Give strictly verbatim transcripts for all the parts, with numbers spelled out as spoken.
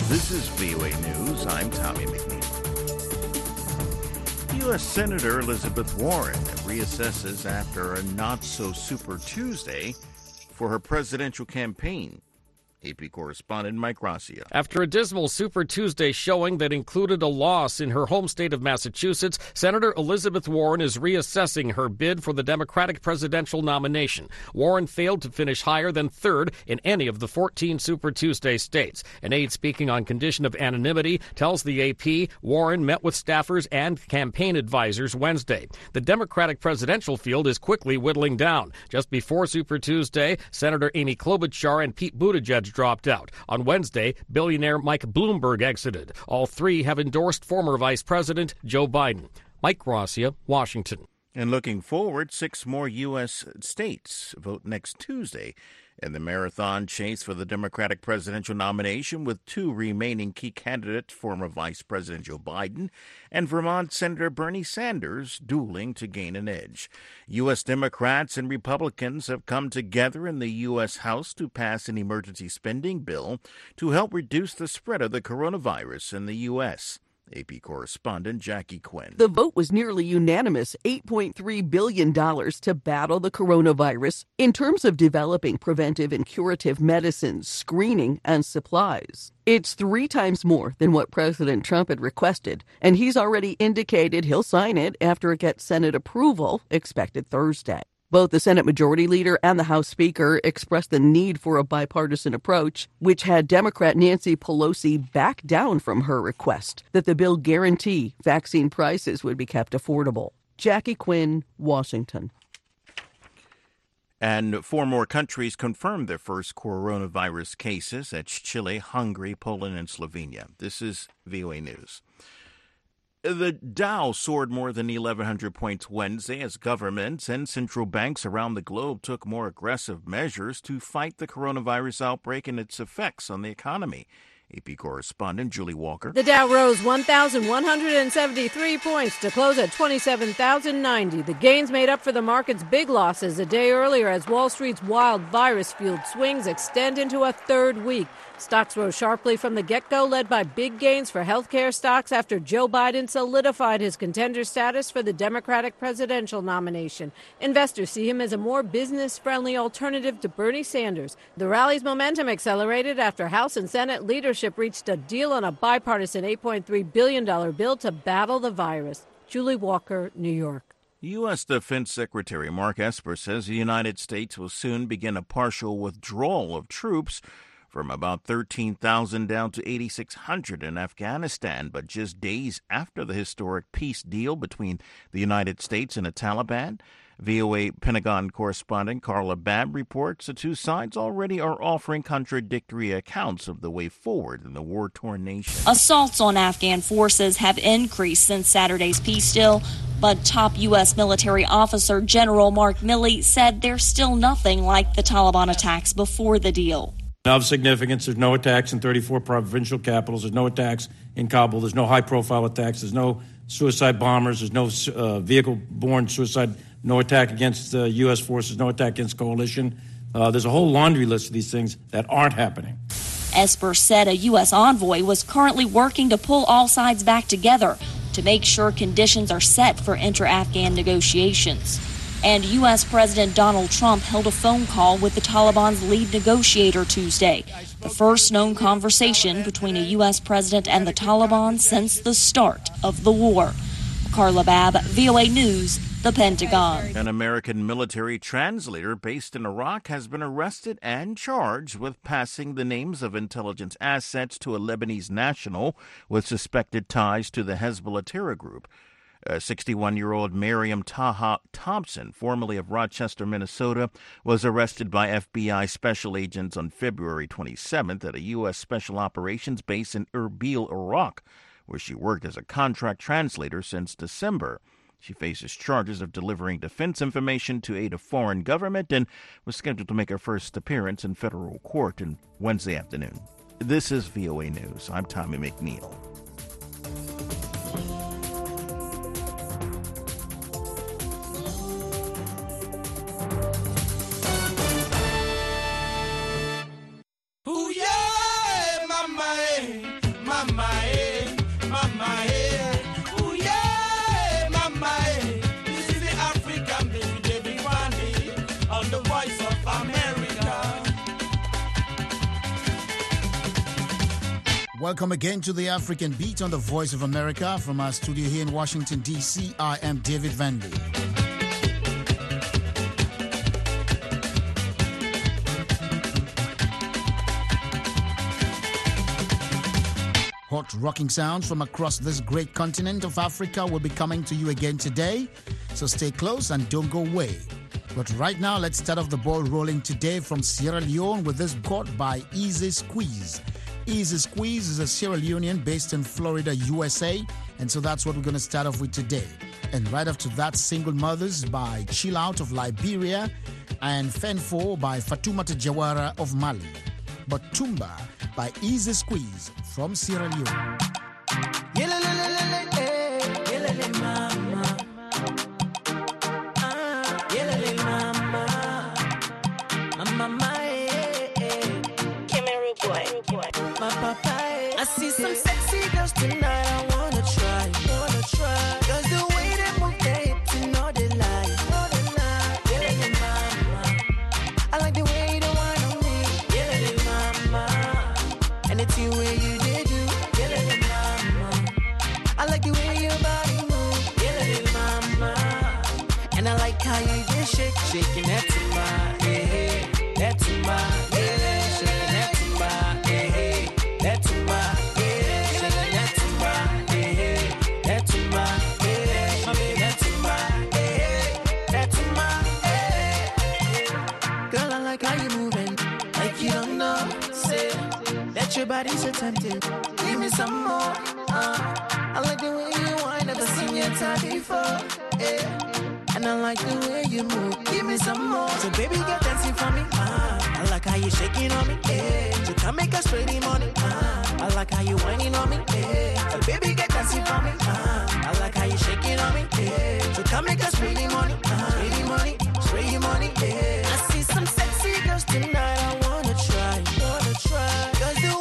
This is V O A News. I'm Tommy McNeil. U S. Senator Elizabeth Warren reassesses after a not-so-super Tuesday for her presidential campaign. A P correspondent Mike Gracia. After a dismal Super Tuesday showing that included a loss in her home state of Massachusetts, Senator Elizabeth Warren is reassessing her bid for the Democratic presidential nomination. Warren failed to finish higher than third in any of the fourteen Super Tuesday states. An aide speaking on condition of anonymity tells the A P Warren met with staffers and campaign advisors Wednesday. The Democratic presidential field is quickly whittling down. Just before Super Tuesday, Senator Amy Klobuchar and Pete Buttigieg dropped out. On Wednesday, billionaire Mike Bloomberg exited. All three have endorsed former Vice President Joe Biden. Mike Gracia, Washington. And looking forward, six more U S states vote next Tuesday in the marathon chase for the Democratic presidential nomination, with two remaining key candidates, former Vice President Joe Biden and Vermont Senator Bernie Sanders, dueling to gain an edge. U S. Democrats and Republicans have come together in the U S. House to pass an emergency spending bill to help reduce the spread of the coronavirus in the U S. A P correspondent Jackie Quinn. The vote was nearly unanimous, eight point three billion dollars to battle the coronavirus in terms of developing preventive and curative medicines, screening, and supplies. It's three times more than what President Trump had requested, and he's already indicated he'll sign it after it gets Senate approval, expected Thursday. Both the Senate Majority Leader and the House Speaker expressed the need for a bipartisan approach, which had Democrat Nancy Pelosi back down from her request that the bill guarantee vaccine prices would be kept affordable. Jackie Quinn, Washington. And four more countries confirmed their first coronavirus cases. That's Chile, Hungary, Poland, and Slovenia. This is V O A News. The Dow soared more than eleven hundred points Wednesday as governments and central banks around the globe took more aggressive measures to fight the coronavirus outbreak and its effects on the economy. A P correspondent Julie Walker. The Dow rose one thousand one hundred seventy-three points to close at twenty-seven thousand ninety. The gains made up for the market's big losses a day earlier as Wall Street's wild virus-fueled swings extend into a third week. Stocks rose sharply from the get-go, led by big gains for healthcare stocks after Joe Biden solidified his contender status for the Democratic presidential nomination. Investors see him as a more business-friendly alternative to Bernie Sanders. The rally's momentum accelerated after House and Senate leadership reached a deal on a bipartisan eight point three billion dollars bill to battle the virus. Julie Walker, New York. U S. Defense Secretary Mark Esper says the United States will soon begin a partial withdrawal of troops from about thirteen thousand down to eighty-six hundred in Afghanistan, but just days after the historic peace deal between the United States and the Taliban. V O A Pentagon correspondent Carla Babb reports the two sides already are offering contradictory accounts of the way forward in the war-torn nation. Assaults on Afghan forces have increased since Saturday's peace deal, but top U S military officer General Mark Milley said there's still nothing like the Taliban attacks before the deal. Of significance, there's no attacks in thirty-four provincial capitals. There's no attacks in Kabul. There's no high-profile attacks. There's no suicide bombers. There's no uh, vehicle-borne suicide. No attack against uh, U S forces. No attack against coalition. Uh, there's a whole laundry list of these things that aren't happening. Esper said a U S envoy was currently working to pull all sides back together to make sure conditions are set for inter-Afghan negotiations. And U S. President Donald Trump held a phone call with the Taliban's lead negotiator Tuesday, the first known conversation between a U S president and the Taliban since the start of the war. Carla Babb, V O A News, the Pentagon. An American military translator based in Iraq has been arrested and charged with passing the names of intelligence assets to a Lebanese national with suspected ties to the Hezbollah terror group. sixty-one-year-old Miriam Taha Thompson, formerly of Rochester, Minnesota, was arrested by F B I special agents on February twenty-seventh at a U S special operations base in Erbil, Iraq, where she worked as a contract translator since December. She faces charges of delivering defense information to aid a foreign government and was scheduled to make her first appearance in federal court on Wednesday afternoon. This is V O A News. I'm Tommy McNeil. Ooh, yeah, my man. Welcome again to the African Beat on the Voice of America. From our studio here in Washington, D C, I am David Vandy. Hot rocking sounds from across this great continent of Africa will be coming to you again today, so stay close and don't go away. But right now, let's start off the ball rolling today from Sierra Leone with this record by Easy Squeeze. Easy Squeeze is a Sierra Leonean based in Florida, U S A, and so that's what we're going to start off with today. And right after that, Single Mothers by Chill Out of Liberia and Fenfo by Fatoumata Jawara of Mali. But Tumba by Easy Squeeze from Sierra Leone. I see some sexy girls tonight, I wanna try, wanna try. Cause the way they move their hips, you know they lie, know they lie. Yeah, mama, I like the way they whine on me. Yeah, mama, and it's you way you did do. Yeah, mama, I like the way your body move. Yeah, mama, and I like how you just shake, shaking that to my, yeah, that to my, yeah, shaking that to my, yeah, that to my. Your body's so tempting. Give me some more. Uh, I like the way you whine. Never seen your time before. Yeah. And I like the way you move. Give me some more. So baby, get dancing for me. Uh, I like how you shaking on me. Yeah. So come make us pretty money. Uh, I like how you whining on me. Yeah. So baby, get dancing for me. Uh, I like how you shaking on me. Yeah. So come make us pretty money. Uh, pretty money, pretty money. Yeah. I see some sexy girls tonight. I wanna try, wanna try. Cause the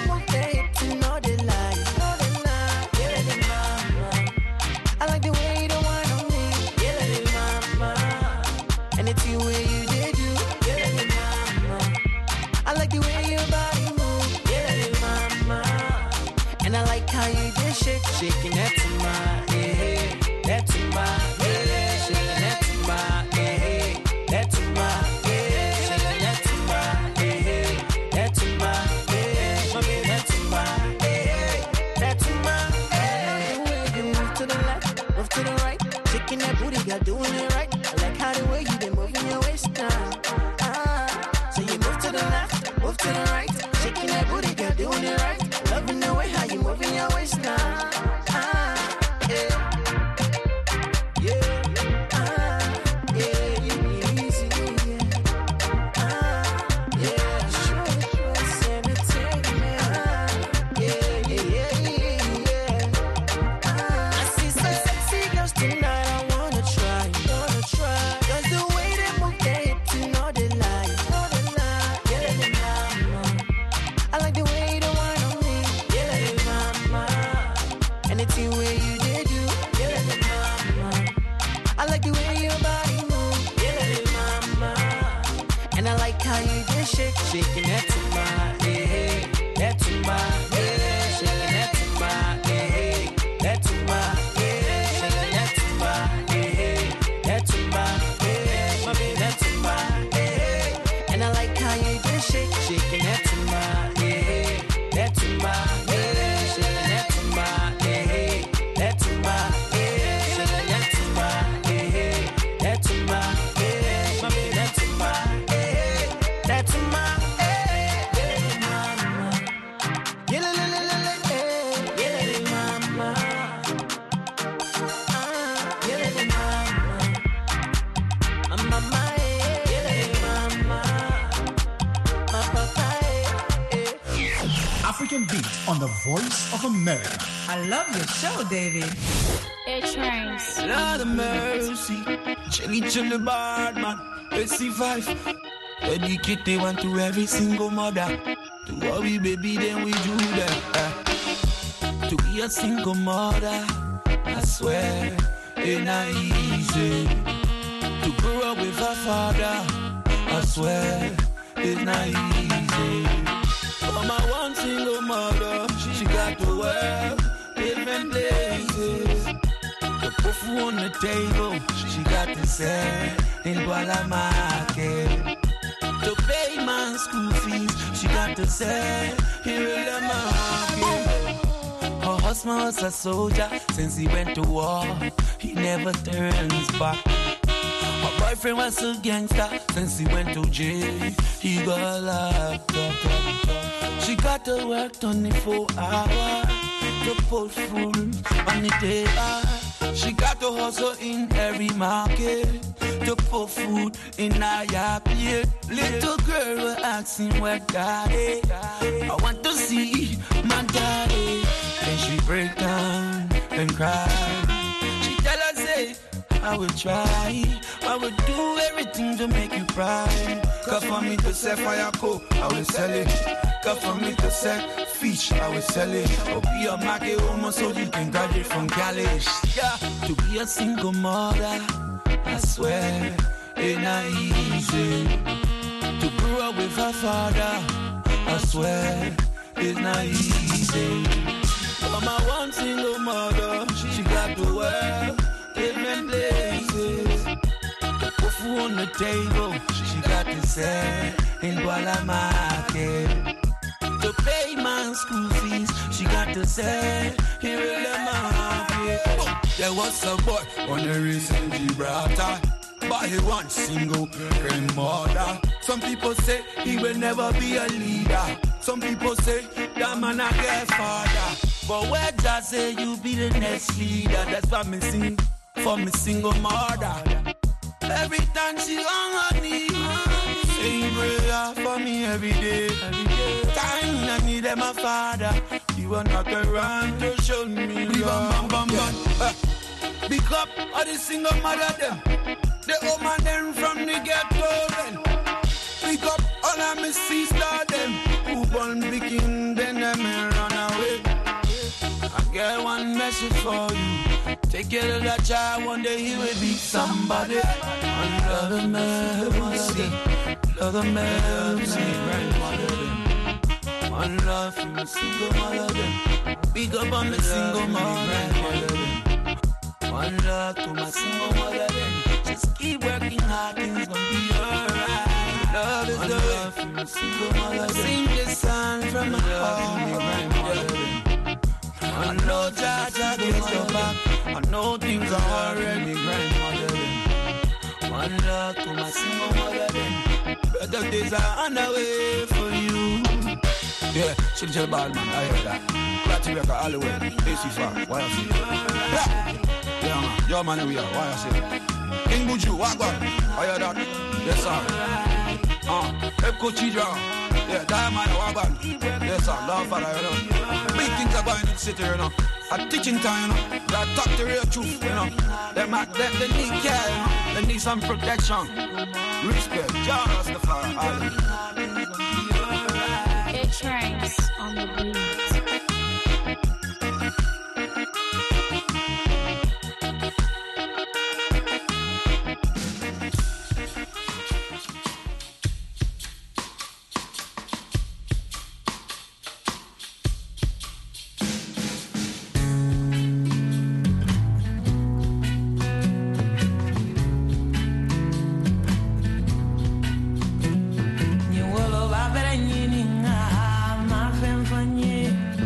shaking that to my, yeah, that to my, yeah, shaking that to my, yeah, that to my, yeah, shaking that to my, yeah, that to my, yeah, shaking that to my, yeah, that to my, yeah. The way you move to the left, move to the right, shaking that booty, girl, doing it right. I like how the way you been moving your waist now. Ah, so you move to the left, move to the right, shaking that booty, girl, doing it right. Loving the way how you moving your waist now. Shaking that to my, yeah, that to my, yeah, shaking that to my, yeah, that to my, yeah, shaking that to my, yeah, that to my, yeah, my baby, that to my, yeah, and I like how you just shake, shaking that to my, yeah, that to my, yeah, shaking that to my, yeah, that to my, yeah, shaking that to my, yeah, that to my, yeah, my baby, that to my, yeah, that to my. African Beat on the Voice of America. I love your show, David. It trains. Lord of mercy, chilly chilly bad man. Let's see five. Dedicate they want to every single mother. To worry baby, then we do that. Uh, to be a single mother, I swear, it not easy. To grow up with a father, I swear, it's not easy. For my one single mother, she Tofu on the table, she got to sell in Kuala Market. To pay my school fees, she got to sell here in the market. Her husband was a soldier since he went to war. He never turns back. Her boyfriend was a gangster since he went to jail. He got locked up. She got to work twenty-four hours to put food on the table. She got to hustle in every market to put food in her plate. Little girl was asking where daddy. I want to see my daddy. Then she break down and cry. She tell us, say, I will try. I will do everything to make you proud. Cause for me to sell fire coke, I will sell it. Cause for me to sell fish, I will sell it. Or be a market woman so you can graduate from college. Yeah, to be a single mother, I swear, ain't not easy. To grow up with her father, I swear, it's not easy. But my one single mother, she got to work different places. To put food on the table, she got to sell in Kuala Market. To pay my school fees, she got to sell here in the market. Oh, there was a boy on the recent Gibraltar, but he wants single grandmother. Some people say he will never be a leader. Some people say that man a girl father. But where just say you be the next leader? That's why me sing for me single mother. Every time she on her knees, saying prayer for me every day. Time I need them a father. You will not around to show me love. Bam, bam, bam, bam. Pick up all the single mother them. The old man them from the ghetto then. Pick up all of my sister them. Who born picking then them run away. I got one message for you. Take care of that child, one day he will be somebody. Another mercy, another mercy, grandmother them. One love from a single mother them. Big up on the single mother them. One love to my single mother them. Just keep working hard, things gonna be alright. Love is the way from a single mother them. Sing this song from my heart. I know Jaja gets your back. I know things are already grandmother then. One love to my single mother then. Better days are on the way for you. Yeah, she's a bad man, I hear that. Glad to be all the way. A C far, why I see it? Yeah, yeah man, your man we are, why I see it? King Buju, Wagwan, I hear that. Yes sir. Uh, Epco Chidra. Yeah, Diamond Wagwan. Yes sir, love for that, you know. Big things are going in the city, you know. At teaching time, you know. They talk the real truth, you know. They, they, they need care, you know. They need some protection. Respect. John Rastafari. A-Trains on the beat. You will love it and you need my friend for you.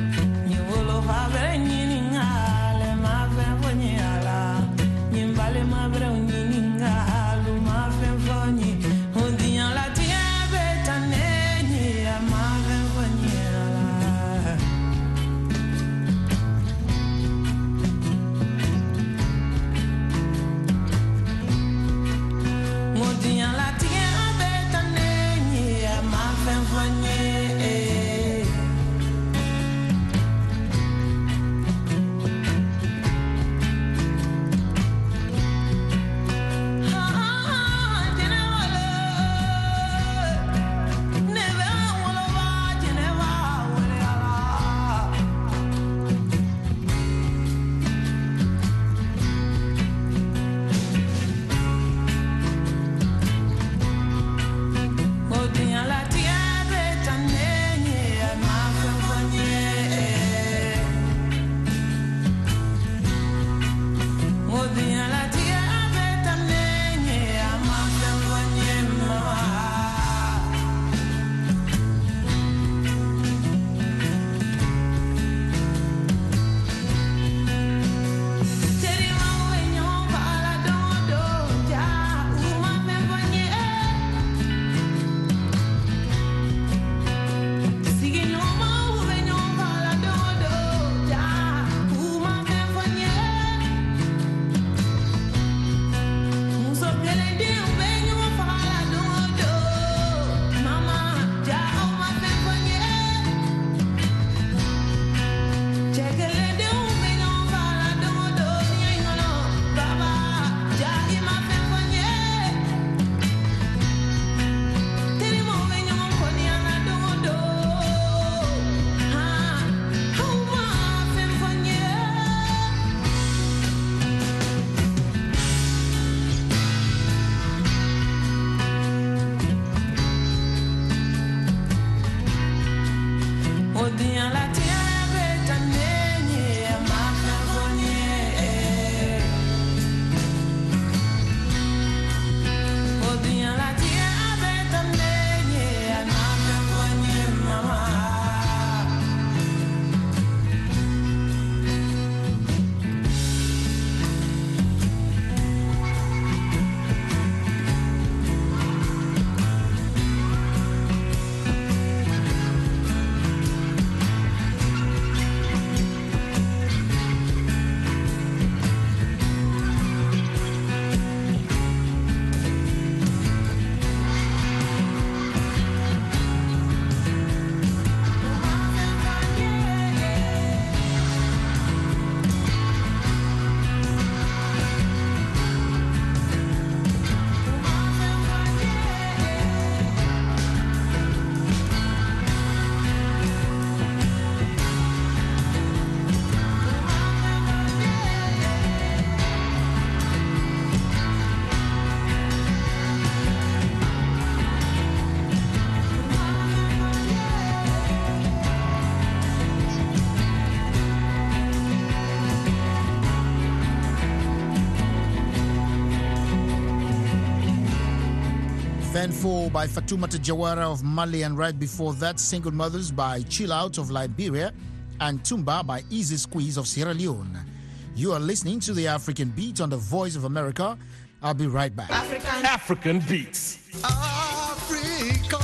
Thankful by Fatoumata Jawara of Mali, and right before that, Single Mothers by Chill Out of Liberia, and Tumba by Easy Squeeze of Sierra Leone. You are listening to the African Beat on the Voice of America. I'll be right back. African, African Beats. Africa,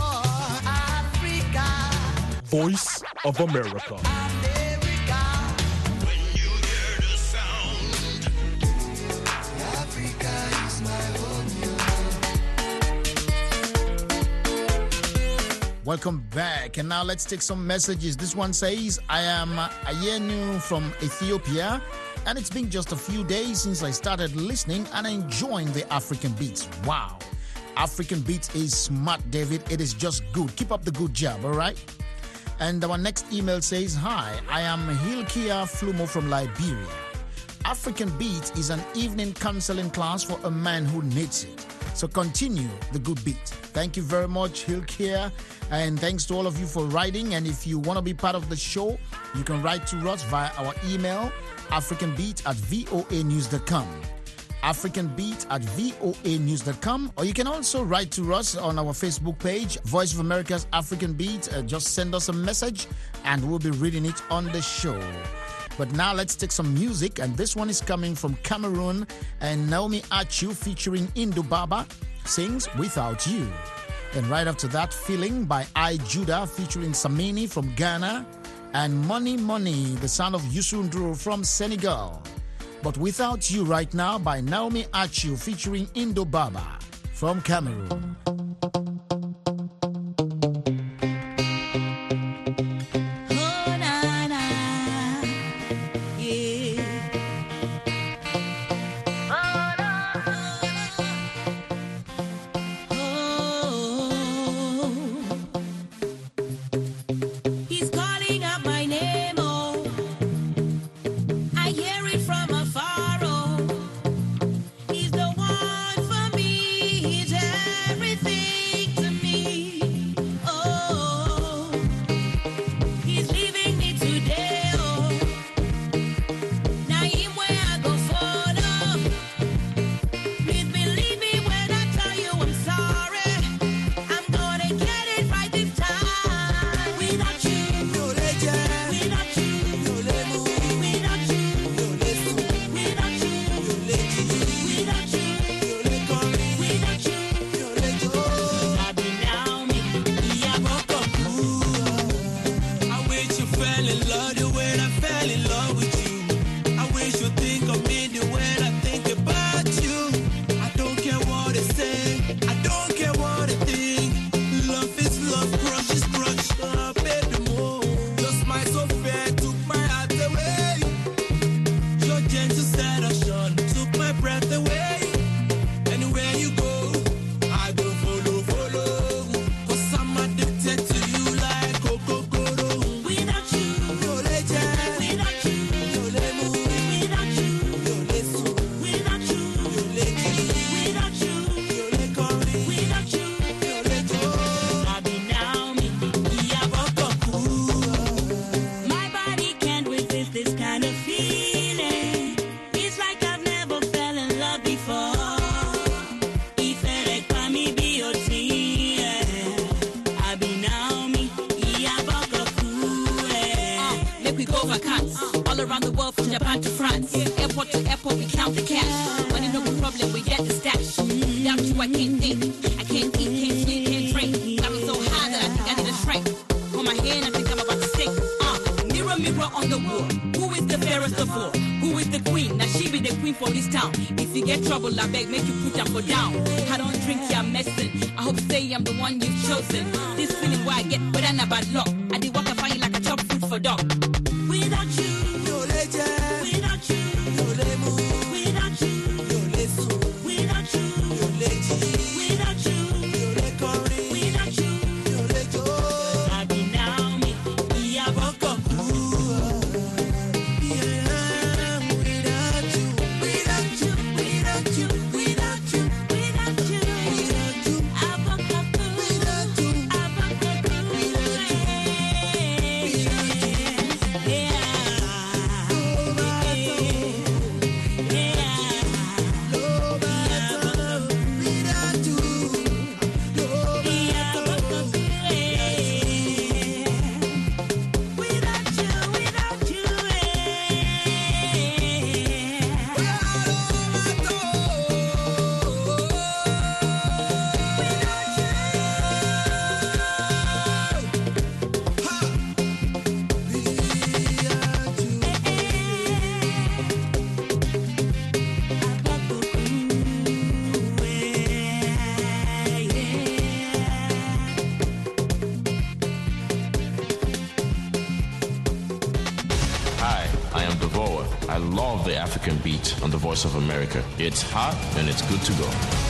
Africa. Voice of America. Welcome back, and now let's take some messages. This one says, I am Ayenu from Ethiopia, and it's been just a few days since I started listening and enjoying the African Beats. Wow, African Beats is smart, David. It is just good. Keep up the good job, all right? And our next email says, hi, I am Hilkia Flumo from Liberia. African Beats is an evening counseling class for a man who needs it. So continue the good beat. Thank you very much, Hilkia. And thanks to all of you for writing. And if you want to be part of the show, you can write to us via our email, africanbeat at voa news dot com. africanbeat at voa news dot com. Or you can also write to us on our Facebook page, Voice of America's African Beat. Uh, just send us a message and we'll be reading it on the show. But now let's take some music, and this one is coming from Cameroon, and Naomi Achu featuring Indo Baba sings Without You. And right after that, Feeling by I Judah featuring Samini from Ghana, and Money Money, the sound of Youssou N'Dour from Senegal. But Without You right now by Naomi Achu featuring Indo Baba from Cameroon. I love the African beat on the Voice of America. It's hot and it's good to go.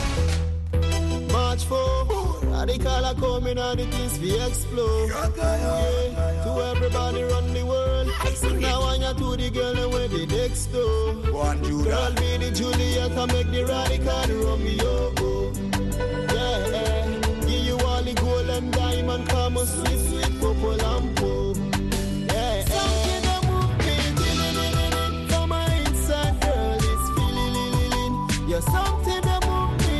March four, radical are coming and it is we explode. Yeah, to everybody run the world. Now I am to the girl where the next door. Girl be the Juliet and make the radical Romeo. Yeah, yeah, give you all the gold and diamond, come on sweet, sweet purple and purple. Yeah, something that move me, for my inside girl is feeling. You're something that move me.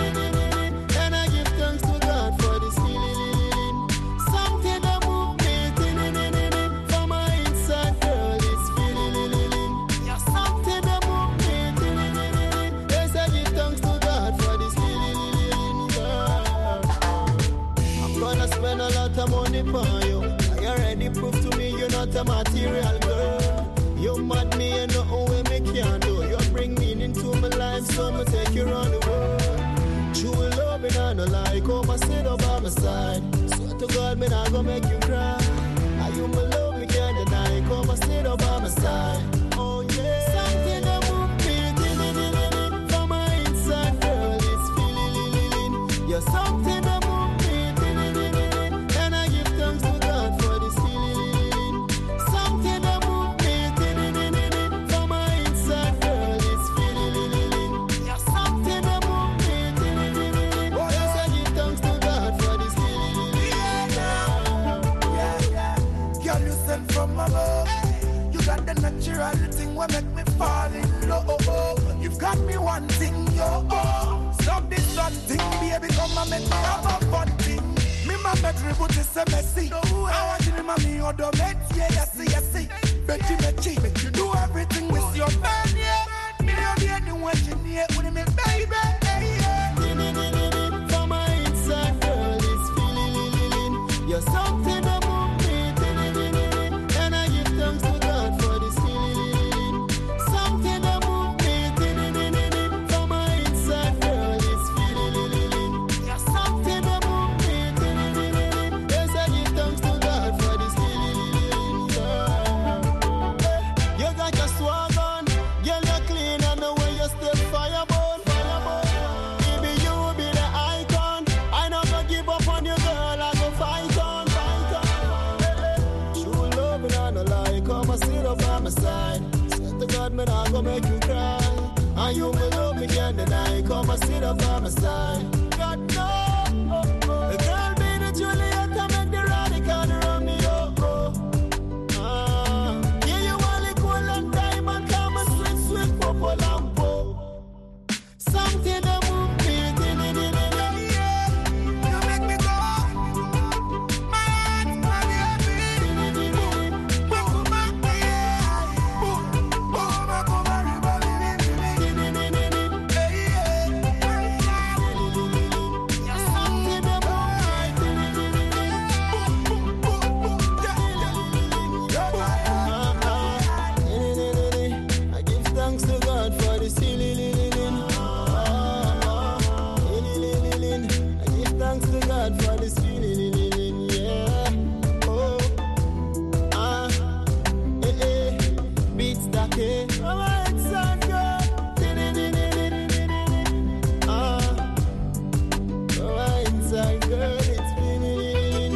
Money for you. I already proved to me you're not a material girl. You mad me and nothing way me can do. You bring meaning to my life, so I'ma take you around the world. True love and I no lie, come and sit up by my side. Swear to God, me not gonna make you cry. Are you my love, me can't deny. Come and sit up by my side. Oh yeah, something that move me, from my inside, girl, it's feeling. You're something that move. Natural thing will make me fall in love. You've got me one thing, yo. Stop this bad thing, baby, come and make me have a fun thing. Me my bedroom put this a messy. I want you to mommy or the met, yeah, yes, yes, yes. Betty, Betty, make you do everything with your man, yeah. Me don't be anyone you need with me, baby. For my inside girl is feeling. You're something that move me, and I give thanks to God for this feeling. Something that move me, for my inside girl is feeling. You're something that move me, yes, I give thanks to God for this feeling. Yeah. You got your swag on, girl, you're clean and the way you step fireborn. Baby, you be the icon. I not gonna give up on you, girl. I go fight on, fight on. True love and I no lie. Come and sit up by my side. Swear to God, me not gonna make you cry. And you me love me can't deny. Come and sit up by my side. God no, the girl be the Juliet and make the radical Romeo. Ah, yeah, you want the gold and diamond, come and sweet, sweet purple and purple. Something that move me, you make me go. My heart, my baby. Boom, boom, boom, yeah. Boom, boom, boom, I give thanks to God for this healing. I give thanks to God for this feeling, yeah. Oh, ah, eh, eh, beats that eh. Oh, my son, girl. Ah, oh, my inside girl, it's feeling.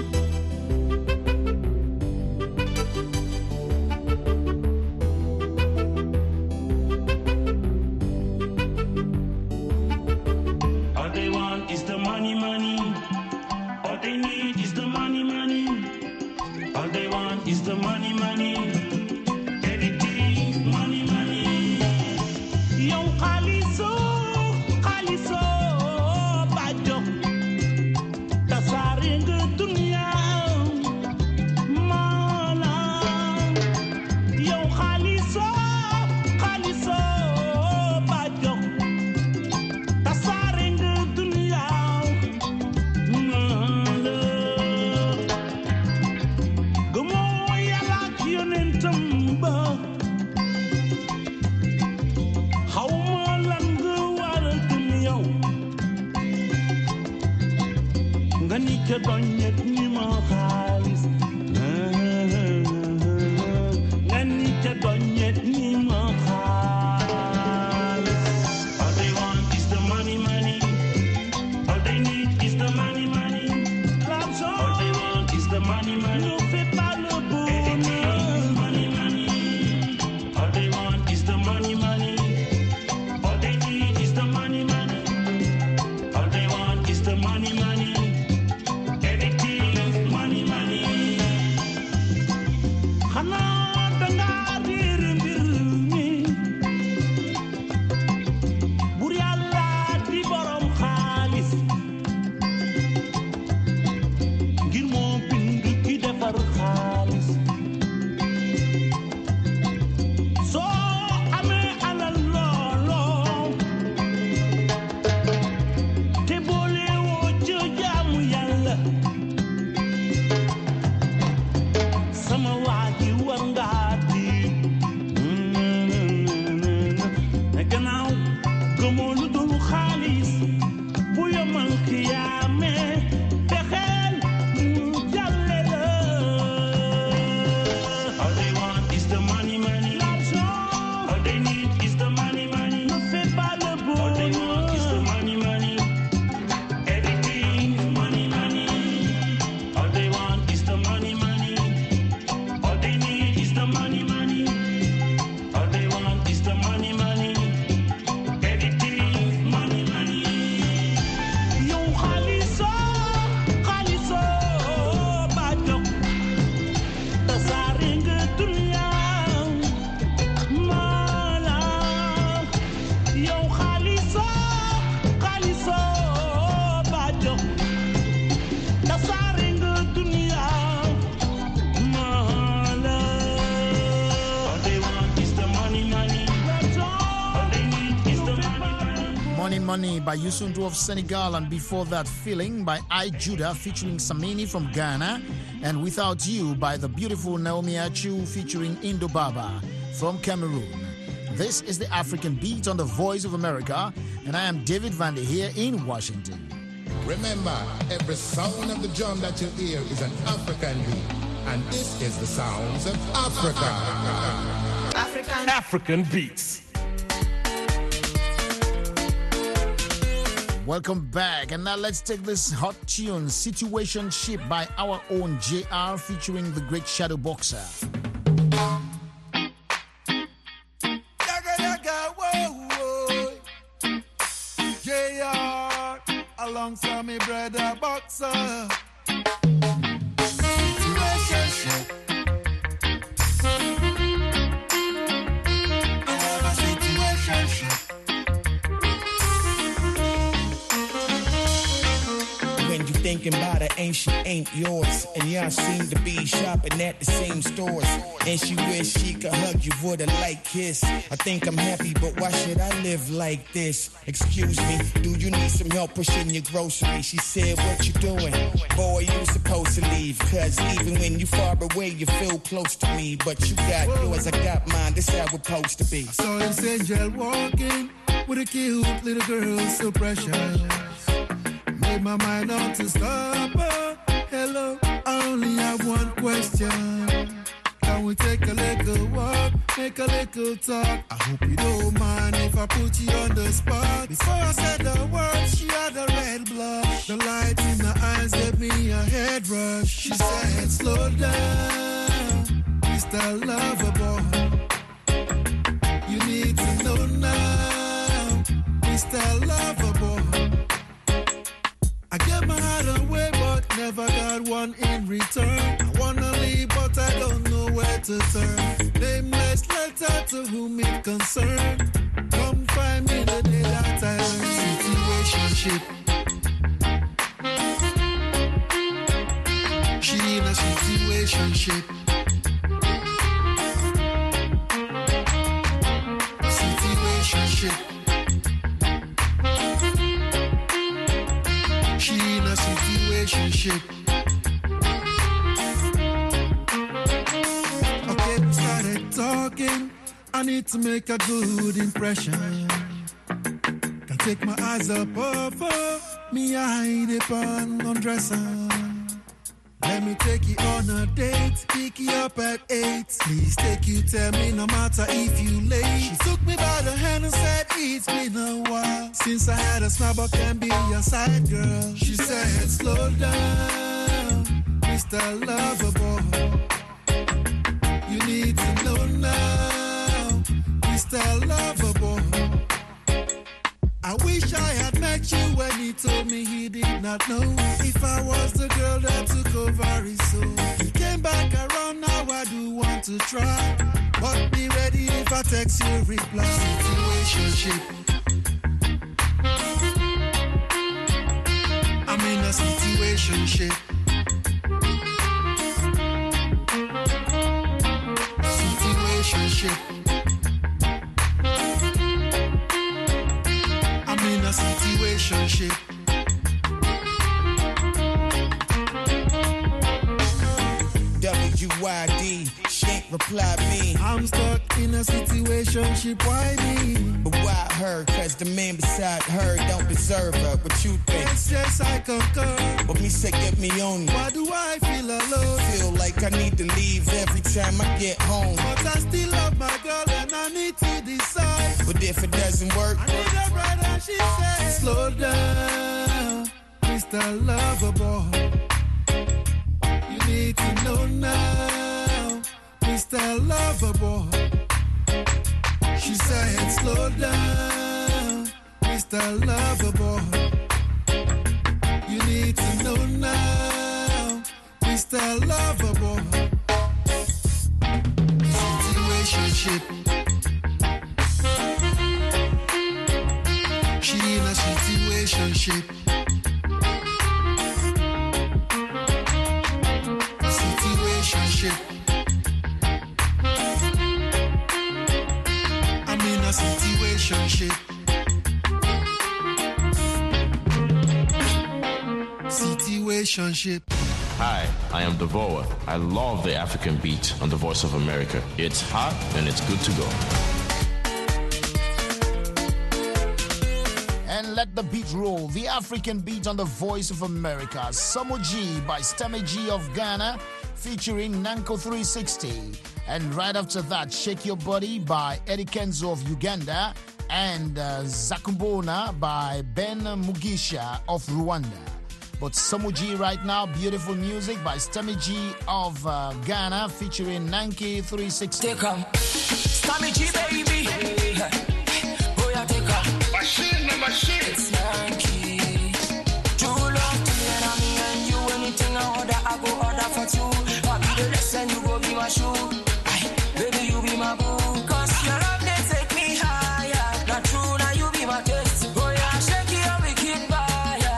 All they want is the money, money. All they need is the money, money. All they want is the money, money. Anything, money, money. Yo, Khaliso, Khaliso, Bajo. Tasaring dunia, mala. Yo, Khaliso, Khaliso, Bajo. Tasaring dunia, mala. Gumo yala kionin tamba. How malang wal dunia. Ngani ke donyet ni ma khalis. Ngani ke donyet ni ma Money by Youssou of Senegal, and before that, Feeling by I Judah featuring Samini from Ghana, and Without You by the beautiful Naomi Achu featuring Indo Baba from Cameroon. This is the African Beat on the Voice of America, and I am David Vander here in Washington. Remember, every sound of the drum that you hear is an African beat, and this is the sounds of Africa. African, African Beats. Welcome back, and now let's take this hot tune, Situationship by our own J R featuring the great Shadow Boxer. J R alongside me brother Boxer. Situationship. I have a situationship. When you thinking about her, ain't she ain't yours? And y'all seem to be shopping at the same stores. And she wish she could hug you with a light kiss. I think I'm happy, but why should I live like this? Excuse me, do you need some help pushing your groceries? She said, what you doing? Boy, you supposed to leave. Cause even when you far away, you feel close to me. But you got yours, I got mine, this how we're supposed to be. I saw this angel walking with a cute little girl, so precious. Made my mind up to stop her. Hello, I only have one question. Can we take a little walk, make a little talk? I hope you don't mind if I put you on the spot. Before I said the words, she had a red blush. The light in her eyes gave me a head rush. She said, slow down, Mister Loverboy. You need to know now, Mister Loverboy. I gave my heart away, but never got one in return. I wanna leave, but I don't know where to turn. Nameless letter to whom it concerned. Come find me the day that I learn. Situationship. She in a situationship. Situationship. She in a situationship. Okay, we started talking. I need to make a good impression. Can't take my eyes up off her. Me hide it on undresser. Let me take you on a date, pick you up at eight. Please take you, tell me no matter if you late. She took me by the hand and said it's been a while since I had a smile but can be your side girl. She said slow down, Mister Loverboy. You need to know now, Mister Loverboy. I wish I had met you when he told me he did not know if I was the girl that took over his soul. He came back around, now I do want to try, but be ready if I text you reply. Situationship. I'm in a situationship. Situationship. In a situationship. W Y D, she ain't reply me. I'm stuck in a situationship, why me? But why her? Cause the man beside her don't deserve her. What you think? Yes, yes, I concur. But me say get me on. Why do I feel alone? Feel like I need to leave every time I get home. But I still love my girl and I need to decide. But if it doesn't work, I need a brother, she said. Slow down, Mister Loverboy. You need to know now, Mister Loverboy. She said, slow down, Mister Loverboy. You need to know now, Mister Loverboy. Situationship. She in a situationship. Situationship. I'm in a situationship. relationship. Hi, I am Devoa. I love the African beat on the Voice of America. It's hot and it's good to go. And let the beat roll. The African beat on the Voice of America. Samoji by Stemi G of Ghana featuring Nanko three sixty. And right after that, Shake Your Body by Eddie Kenzo of Uganda and uh, Zakumbona by Ben Mugisha of Rwanda. But Samoji right now, beautiful music by Stemi G of uh, Ghana featuring Nanki three sixty. Take 'em. Stemi G, baby. Oh, yeah, take 'em. Machine, the machine. It's Nanki. True love to me and me and you. Anything I order, I go order for two. I'll be the lesson, you go be my shoe. Aye, baby, you be my boo. Cause your love, they take me higher. Not true, now you be my taste. Oh, yeah, shake it up, we keep by.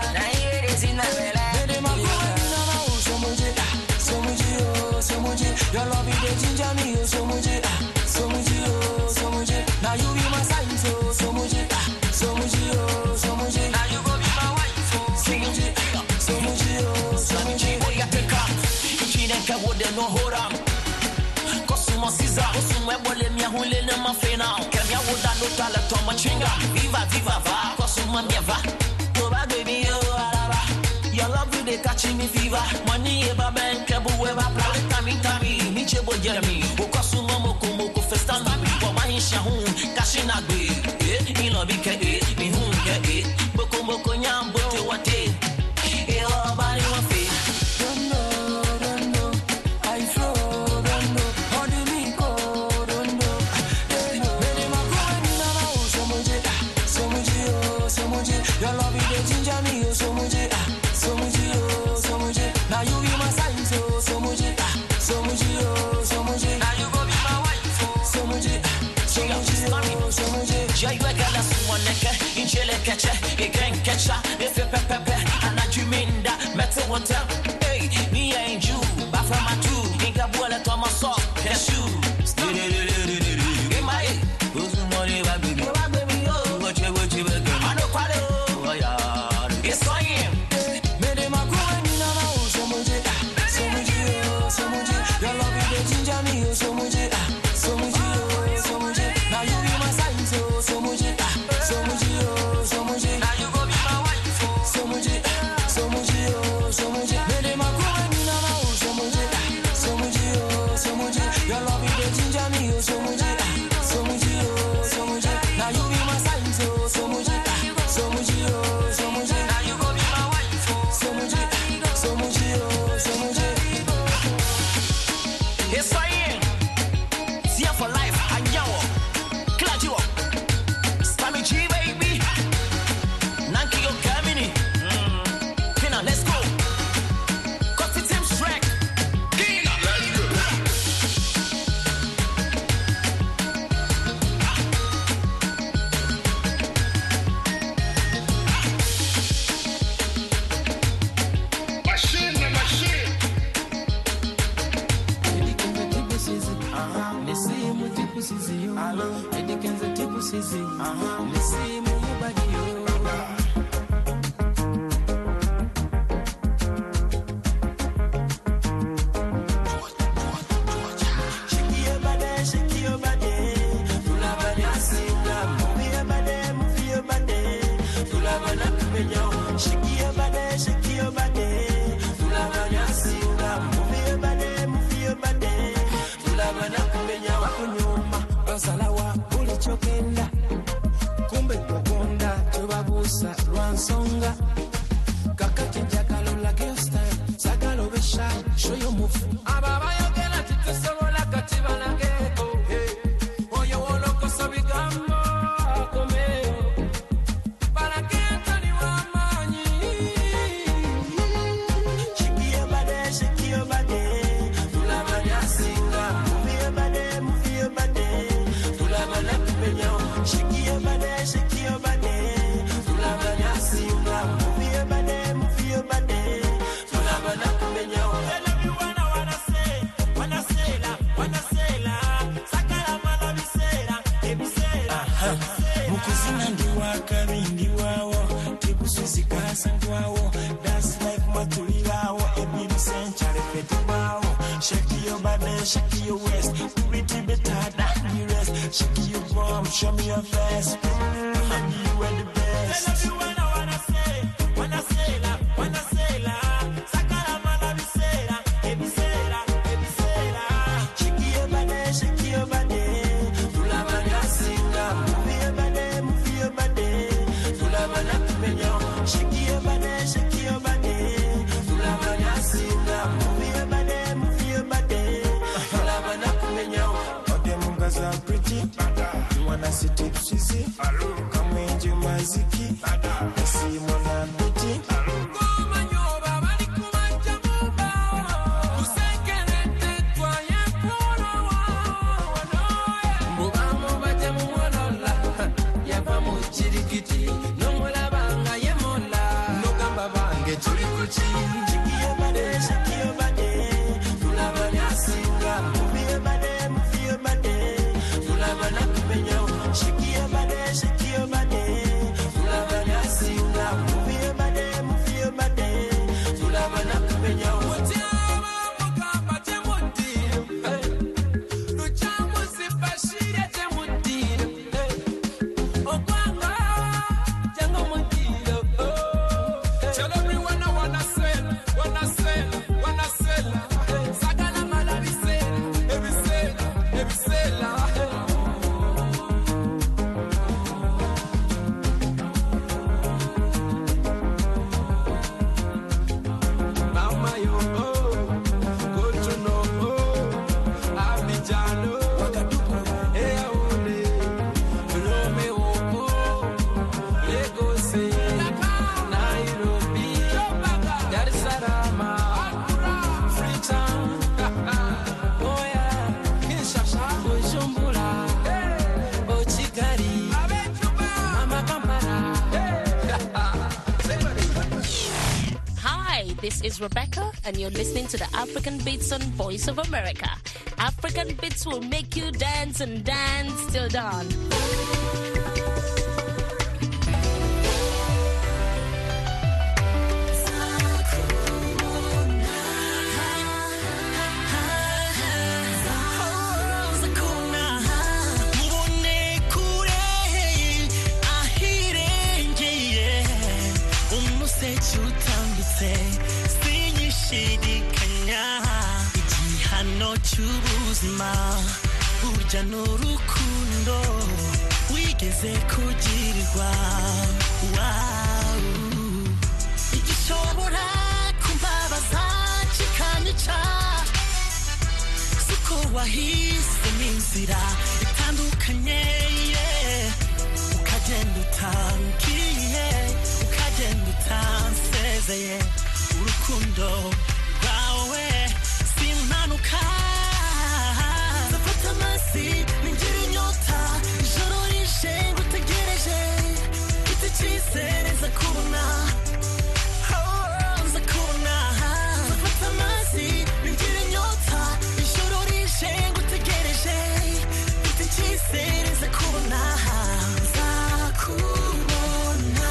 Your love is the ginger me, oh, so much, ah, so much, oh, so much. Now you be my size, oh, so much, ah, so much, oh, so much. Now you go be my wife, oh, so much, so much, oh, so much. Oh, yeah, take up. If you don't care what they know, hold on. Cosmo Caesar, Cosmo Ebole, me a hole in my face now. Can you hold that no talent on my chinga? Viva, viva, va, Cosmo Mieva. Go back, baby, oh, alaba. Your love will they catching me fever. Money eba ben kebu eba play tami tami. Mi chebo jeremy. Okosu momo kumo ko festan mi. Wa maisha hun kashina gbe. Eh, ino bi ke eh, mi hun ke eh. Boko boko nyambo te wate. Eh, oh bari wa fe. Don't know, don't know. I flow, don't know. How do me go, don't know. Eh, baby ma ko ni na na o so much, so much, oh, so much. Your love is the ginger me, oh, so much. So much, oh, so much. Now you be my size, oh, so much. So much, oh, so much. Now you go be my wife, oh, so much. So much, oh, so much. Jai wegala suwaneke, injele keche, again catcha, if you pepe, and I dream in that metal hotel. Hey, me ain't you, but from my two, inga bola to my sock, that's you. In my head, who's the money, baby? Oh, what you, what you, I know quite oh, yeah. It's I am. Your love is the ginger me, oh, so much, ah, so much, oh, so much. Now you be my size, oh, so much, ah, so much, oh, so much. Now you go be my wife, oh, so much, ah, so much, oh, so much. Baby, my girl, me now, oh, so much, ah, so much, oh, so much. Your love is the ginger me, oh, so much, ah, so much, oh, so much. Now you be my size, oh, so much, ah, so much, oh, so much. Now you go be my wife, oh, so much, ah, so much, oh, so much. Yes, I am. See ya for life. I know. Glad you up. Stami G, baby. Nanki, yo, Kamini. Pina, let's go. Got the team track. Pina, let's go. Machine, the machine. Salawa ulichokenda kumbe kukonda tubabusa lwansonga kakati njagalo like your style sagalo besha show your move ababa yogena titusobola kati banageko oyo woloko sobigambo akomeo barakenta ni wamanyi shikiye bade shikiye bade tulabanya singa muvie bade muvie bade shake your body, shake your body. Tulabanya singa, move your body, move your body. Tulabana kumenya. Tell me what I wanna say, wanna say la, wanna say la. Sakala mala bisera, ebisera. Mukuzina ndiwa kabindi wawo, tibusuzi kasa ngwawo. That's life matulirawo. shake your waist, pretty better than the rest. Shake your bum, show me your face. You are the best. Tell everyone I wanna say, wanna say la, wanna say la. Sakala mala bisela, ebisela, ebisela. Shake your body, shake your body. Tula bana singa, move your body, move your body. Tula bana kumenya, shake your body, shake your body. Tula bana singa, move your body, move your body. Tula bana kumenya. All them guys are pretty. You wanna see tips, you see? Come in, you maziki. I see mona beauty. This is Rebecca, and you're listening to the African Beats on Voice of America. African Beats will make you dance and dance till dawn. burya n'urukundo wigeze kugirirwa. Wow, igishobora kumbabaza kikanyica siko wahisemo inzira itandukanye, ukagenda utangiye ukagenda utansezeye. Urukundo rwawe simpanuka, zafata amasi ningira inyota, ijoro rije ngutegereje, mfite icyizere nza kubona, nza kubona. Zafata amasi ningira inyota, ijoro rije ngutegereje, mfite icyizere nza kubona, nza kubona.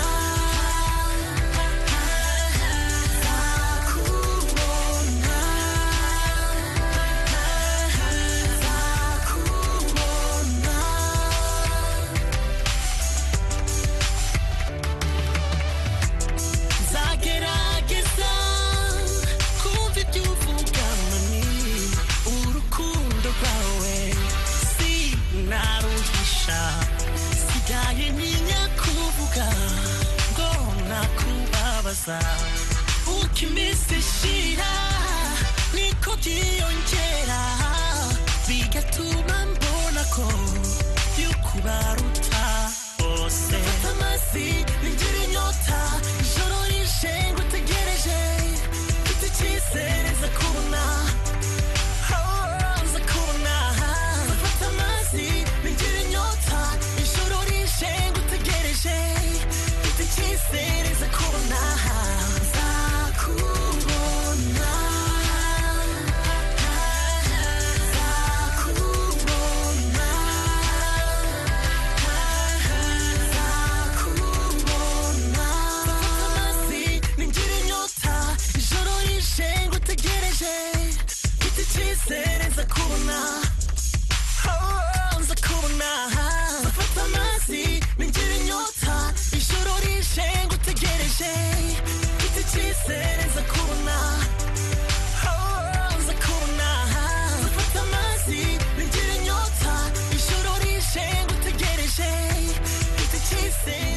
Ukimisi shira niko byiyongera, bigatuma mbona ko yukubaruta bose. Amasi ningira inyota, ijoro rije ngutegereje, mfite icyizere nza kubona, nza kubona. Zafata amasi ningira inyota, ijoro rije ngutegereje, mfite icyizere nza kubona.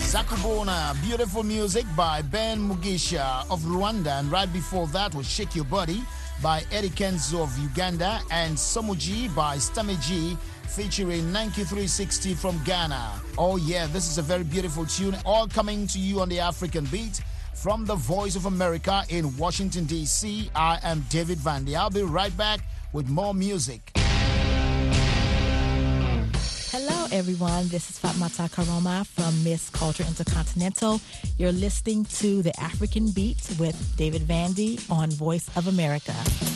Zakubona, beautiful music by Ben Mugisha of Rwanda. And right before that was Shake Your Body by Eddie Kenzo of Uganda and Somuji by Stamiji featuring ninety-three sixty from Ghana. Oh yeah, this is a very beautiful tune, all coming to you on the African Beat from the Voice of America in Washington, D C. I am David Vandy. I'll be right back with more music. Hello, everyone. This is Fatmata Karoma from Miss Culture Intercontinental. You're listening to The African Beat with David Vandy on Voice of America.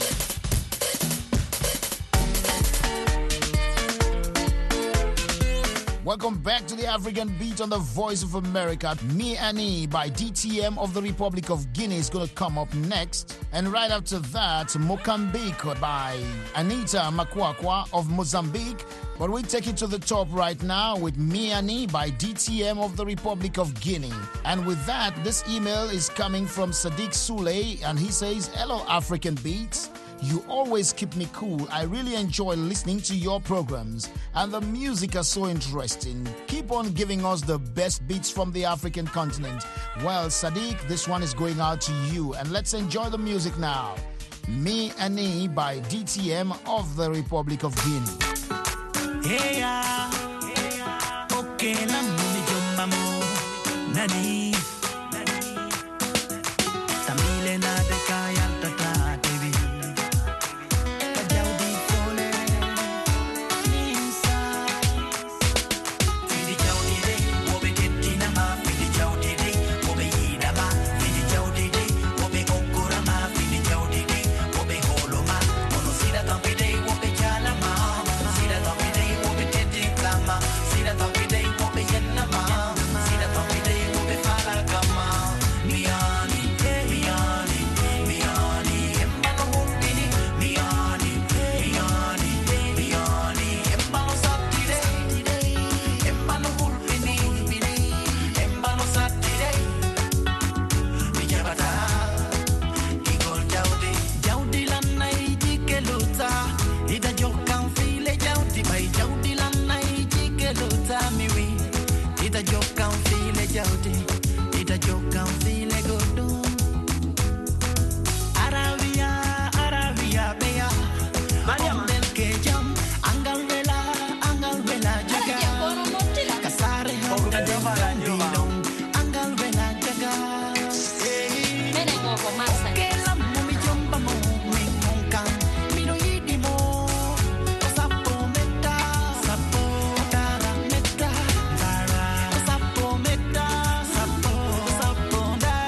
Welcome back to the African Beat on the Voice of America. Me Annie by D T M of the Republic of Guinea is going to come up next. And right after that, Mocambique by Anita Makwakwa of Mozambique. But we take it to the top right now with Me Annie by D T M of the Republic of Guinea. And with that, this email is coming from Sadiq Souley, and he says, "Hello, African Beats. You always keep me cool. I really enjoy listening to your programs, and the music is so interesting. Keep on giving us the best beats from the African continent." Well, Sadiq, this one is going out to you, and let's enjoy the music now. Me Annie by D T M of the Republic of Guinea. Hey, yeah. Okay, na mumi jomba mo. Nani. Tamile na de kaya tata baby. Kajaudi fole. Inside. Fidi jaudi de, obe tetina ma. Fidi jaudi de, obe ida ma. Fidi jaudi de, obe okura ma. Fidi jaudi de, obe holo ma. Ono sida tampi de, obe jala ma. Sida tampi de. See that every day, what we in the mom. See that every day, what we fall like a mom. Miani, Miani, Miani, Embalo Holdini, Miani, Miani, Miani, Embalo Saturday, Embalo Holdini, Embalo Saturday. Mijabata, Igor Jaudi, Jaudi Lana, Ikeluta, Ida Jokan File Jaudi, by Jaudi Lana. Me we, it a joke and feel a jouty, it a joke and feel a good. Arabia, Arabia, Bea, Mariam del Kejam, Angalvela, Angalvela, Jaga, Casare, Angalvela, Angalvela, Jaga. Menengo con masa. Que la mumi jomba mo, mi monkan, mi no yidimo, sapo meta, sapo. Meta, sapo, meta, sapo, sapo,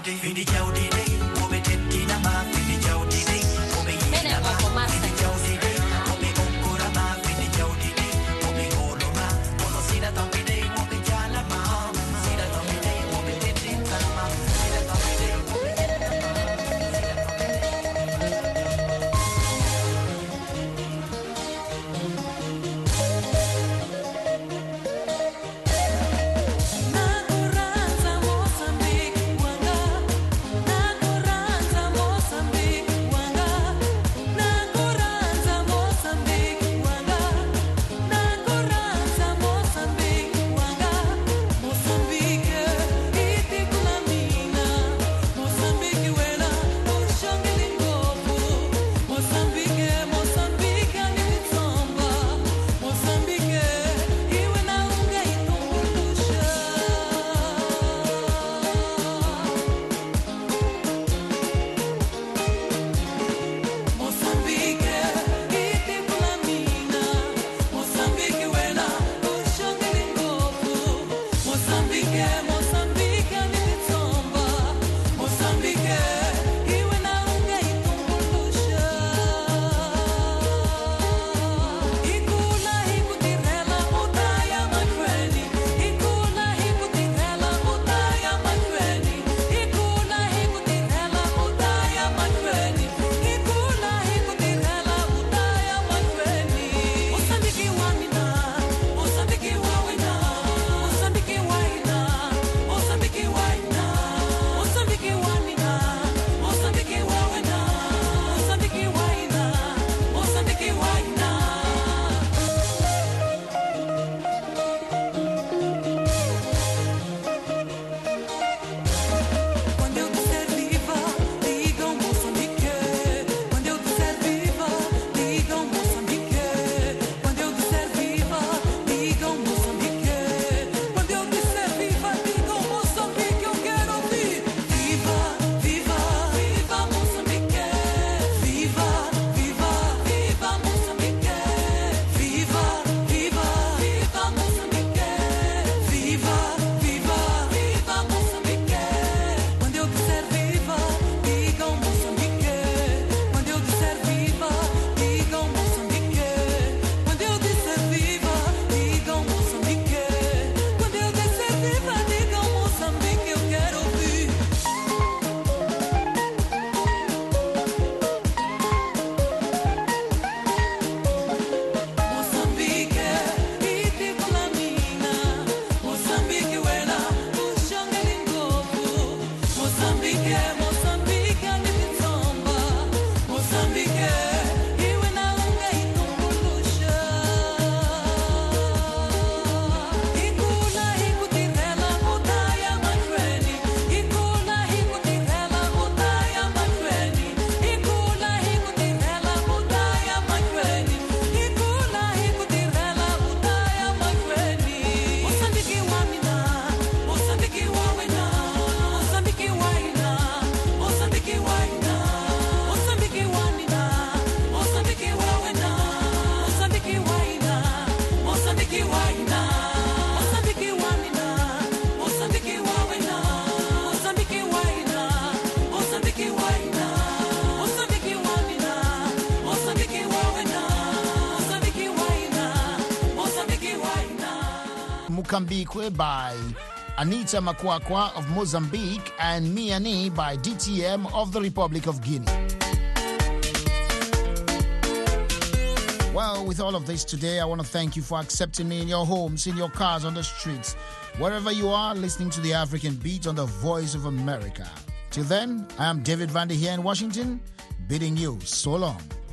Mukambikwe by Anita Makwakwa of Mozambique and Miani by D T M of the Republic of Guinea. Well, with all of this today, I want to thank you for accepting me in your homes, in your cars, on the streets, wherever you are listening to the African Beat on the Voice of America. Till then, I am David Vandy here in Washington, bidding you so long.